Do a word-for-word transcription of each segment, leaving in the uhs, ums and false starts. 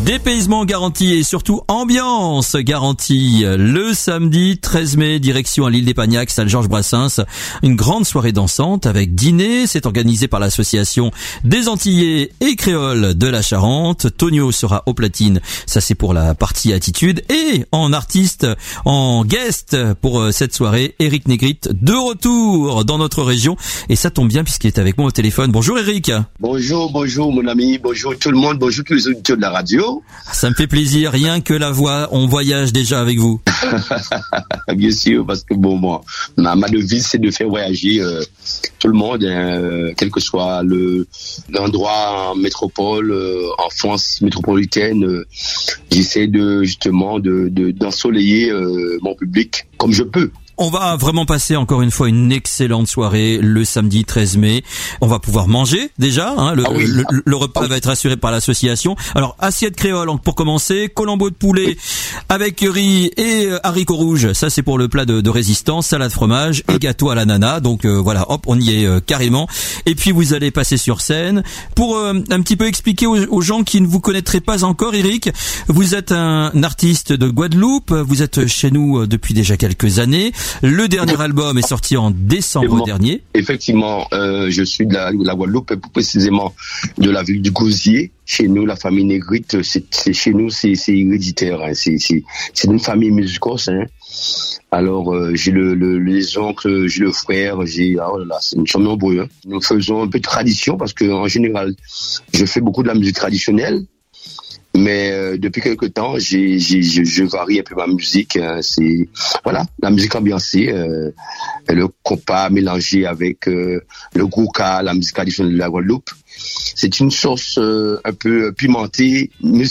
Dépaysement garanti et surtout ambiance garantie. Le samedi treize mai, direction à l'île d'Épagnac, salle Georges Brassens. Une grande soirée dansante avec dîner. C'est organisé par l'association des Antillais et Créoles de la Charente. Tonio sera au platine. Ça, c'est pour la partie attitude. Et en artiste, en guest pour cette soirée, Eric Negrite de retour dans notre région. Et ça tombe bien puisqu'il est avec moi au téléphone. Bonjour Eric. Bonjour, bonjour mon ami. Bonjour tout le monde. Bonjour tous les auditeurs de la radio. Ça me fait plaisir, rien que la voix, on voyage déjà avec vous. Bien sûr, parce que bon, moi, ma, ma devise, c'est de faire voyager euh, tout le monde, hein, quel que soit le l'endroit en métropole, euh, en France métropolitaine. Euh, j'essaie de justement de, de d'ensoleiller euh, mon public comme je peux. On va vraiment passer encore une fois une excellente soirée le samedi treize mai. On va pouvoir manger déjà, hein, le, ah oui. le, le, le repas ah oui. va être assuré par l'association. Alors assiette créole pour commencer, colombo de poulet avec riz et haricots rouges, ça c'est pour le plat de, de résistance, salade fromage et gâteau à l'ananas. Donc euh, voilà, hop, on y est euh, carrément. Et puis vous allez passer sur scène pour euh, un petit peu expliquer aux, aux gens qui ne vous connaîtraient pas encore. Eric, vous êtes un artiste de Guadeloupe, vous êtes chez nous depuis déjà quelques années. Le dernier album est sorti en décembre dernier. Effectivement, euh, je suis de la, de la Guadeloupe, plus précisément de la ville du Gosier. Chez nous, la famille Negrite, c'est, c'est chez nous, c'est, c'est héréditaire. Hein. C'est, c'est, c'est une famille musicale. Hein. Alors, euh, j'ai le, le, les oncles, j'ai le frère, j'ai, oh là là, nous sommes nombreux. Hein. Nous faisons un peu de tradition parce que en général, je fais beaucoup de la musique traditionnelle. Mais euh, depuis quelque temps, j'ai, j'ai, je, je varie un peu ma musique. Hein, c'est voilà, la musique ambiancée, euh, le compas mélangé avec euh, le gouka, la musique traditionnelle de la Guadeloupe. C'est une sauce euh, un peu pimentée.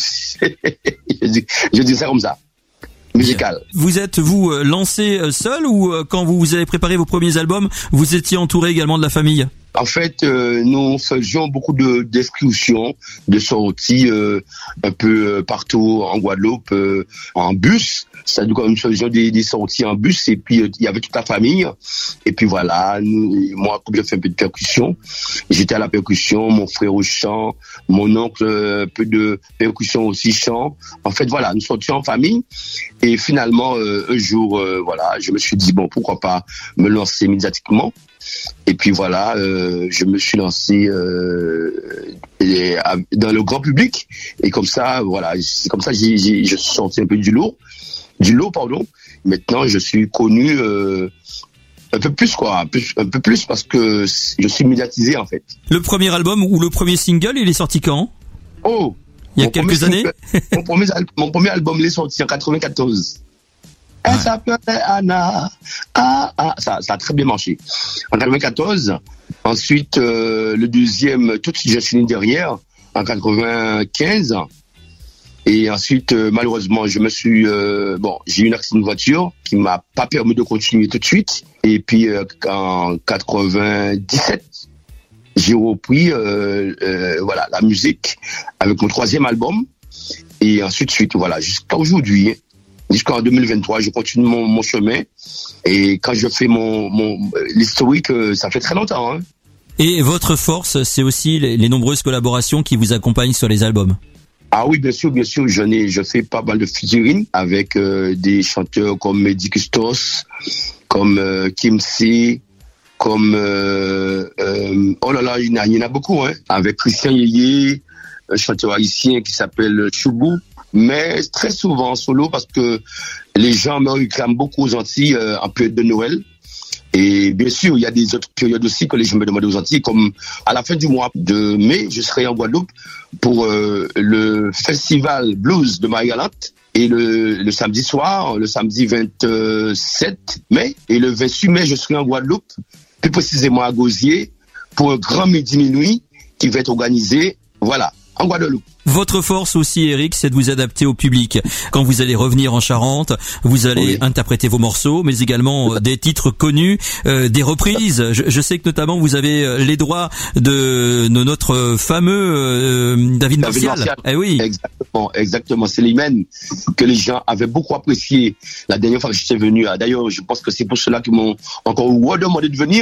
je, dis, je dis ça comme ça. Musicale. Vous êtes vous lancé seul ou quand vous avez préparé vos premiers albums, vous étiez entouré également de la famille? En fait, euh, nous faisions beaucoup de d'excursions, de sorties euh, un peu euh, partout en Guadeloupe, euh, en bus. C'est-à-dire que nous faisions des, des sorties en bus et puis il euh, y avait toute la famille. Et puis voilà, nous, moi, comme je fais un peu de percussion, j'étais à la percussion, mon frère au chant, mon oncle un peu de percussion aussi chant. En fait, voilà, nous sortions en famille. Et finalement, euh, un jour, euh, voilà, je me suis dit bon, pourquoi pas me lancer médiatiquement. Et puis voilà, euh, je me suis lancé euh, et, à, dans le grand public et comme ça, voilà, c'est comme ça que j'ai, j'ai, je suis sorti un peu du lot, du lot, pardon. Maintenant, je suis connu euh, un peu plus quoi, un peu, un peu plus parce que je suis médiatisé en fait. Le premier album ou le premier single, il est sorti quand? Oh, il y a quelques années. Single, mon premier, mon premier album, il est sorti en quatre-vingt-quatorze. Elle s'appelait Anna. Ah, ah, ça, ça a très bien marché. En quatre-vingt-quatorze. Ensuite, euh, le deuxième, tout de suite, je suis né derrière, en quatre-vingt-quinze. Et ensuite, euh, malheureusement, je me suis, euh, bon, j'ai eu un accident de voiture qui m'a pas permis de continuer tout de suite. Et puis, euh, en quatre-vingt-dix-sept, j'ai repris, euh, euh, voilà, la musique avec mon troisième album. Et ensuite, suite, voilà, jusqu'à aujourd'hui. Jusqu'en deux mille vingt-trois, je continue mon, mon chemin. Et quand je fais mon, mon l'historique, ça fait très longtemps. Hein. Et votre force, c'est aussi les, les nombreuses collaborations qui vous accompagnent sur les albums. Ah oui, bien sûr, bien sûr. Je, n'ai, je fais pas mal de featuring avec euh, des chanteurs comme Mehdi Custos, comme euh, Kim C, comme... Euh, euh, oh là là, il y en a, il y en a beaucoup. Hein. Avec Christian Yeye, un chanteur haïtien qui s'appelle Choubou. Mais très souvent en solo parce que les gens me réclament beaucoup aux Antilles euh, en période de Noël. Et bien sûr, il y a des autres périodes aussi que les gens me demandent aux Antilles, comme à la fin du mois de mai, je serai en Guadeloupe pour euh, le festival blues de Marie-Galante. Et le, le samedi soir, le samedi vingt-sept mai, et le vingt-huit mai, je serai en Guadeloupe, plus précisément à Gosier, pour un grand midi minuit qui va être organisé, voilà, en Guadeloupe. Votre force aussi, Eric, c'est de vous adapter au public. Quand vous allez revenir en Charente, vous allez oui. interpréter vos morceaux, mais également des titres connus, euh, des reprises. Je, je sais que notamment vous avez les droits de, de notre fameux euh, David Martial. David Martial. Eh oui. Exactement, exactement. C'est l'hymen que les gens avaient beaucoup apprécié la dernière fois que j'étais venu. D'ailleurs, je pense que c'est pour cela qu'ils m'ont encore demandé de venir.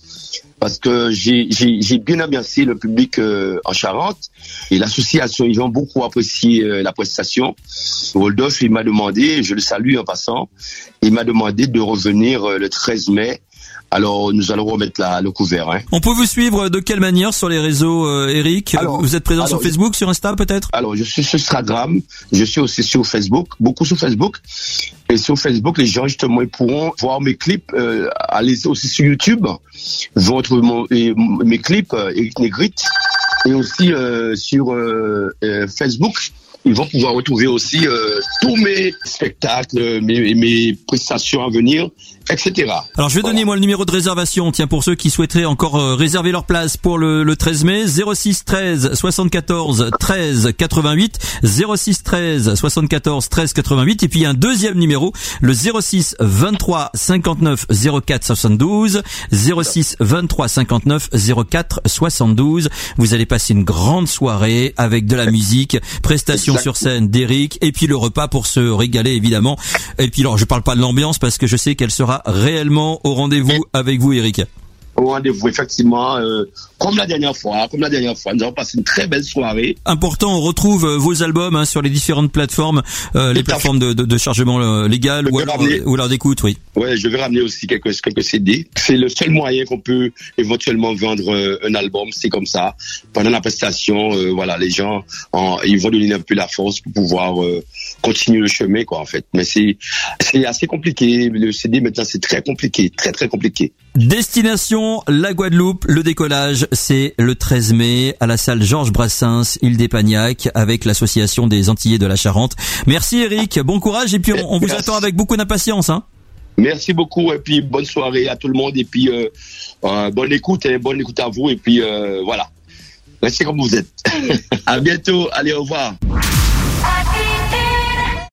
parce que j'ai, j'ai, j'ai bien ambiancé le public euh, en Charente et l'association, ils ont beaucoup apprécié euh, la prestation. Rodolphe, il m'a demandé, je le salue en passant, il m'a demandé de revenir euh, le treize mai. Alors, nous allons remettre la, le couvert. Hein. On peut vous suivre de quelle manière sur les réseaux, euh, Eric? Alors, vous êtes présent alors, sur Facebook, sur Insta peut-être? Alors, je suis sur Instagram, je suis aussi sur Facebook, beaucoup sur Facebook. Et sur Facebook, les gens, justement, ils pourront voir mes clips, euh, aller aussi sur YouTube, voir mon, et, mes clips, euh, Eric Negrite, et aussi euh, sur euh, euh, Facebook. Ils vont pouvoir retrouver aussi euh, tous mes spectacles, mes, mes prestations à venir, et cetera. Alors je vais voilà. donner moi le numéro de réservation, tiens, pour ceux qui souhaiteraient encore euh, réserver leur place pour le, le treize mai, zéro six treize soixante-quatorze treize quatre-vingt-huit, zéro six treize soixante-quatorze treize quatre-vingt-huit, et puis il y a un deuxième numéro, le zéro six vingt-trois cinquante-neuf zéro quatre soixante-douze, zéro six vingt-trois cinquante-neuf zéro quatre soixante-douze. Vous allez passer une grande soirée avec de la musique, prestations sur scène d'Eric, et puis le repas pour se régaler évidemment. Et puis alors je parle pas de l'ambiance parce que je sais qu'elle sera réellement au rendez-vous avec vous, Eric. Au rendez-vous, effectivement, euh, comme la dernière fois, comme la dernière fois, nous avons passé une très belle soirée. Important, on retrouve euh, vos albums hein, sur les différentes plateformes, euh, les plateformes de, de, de chargement euh, légal ou alors, euh, ou alors d'écoute, oui. Ouais, je vais ramener aussi quelques quelques C D. C'est le seul moyen qu'on peut éventuellement vendre euh, un album, c'est comme ça. Pendant la prestation, euh, voilà, les gens, en, ils vont donner un peu la force pour pouvoir euh, continuer le chemin, quoi, en fait. Mais c'est c'est assez compliqué. Le C D maintenant, c'est très compliqué, très très compliqué. Destination la Guadeloupe, le décollage c'est le treize mai à la salle Georges Brassens, île d'Épagnac, avec l'association des Antillais de la Charente. Merci Eric, bon courage et puis on, on vous Merci. attend avec beaucoup d'impatience. Hein. Merci beaucoup et puis bonne soirée à tout le monde et puis euh, euh, bonne écoute et bonne écoute à vous et puis euh, voilà. Restez comme vous êtes. À bientôt, allez au revoir.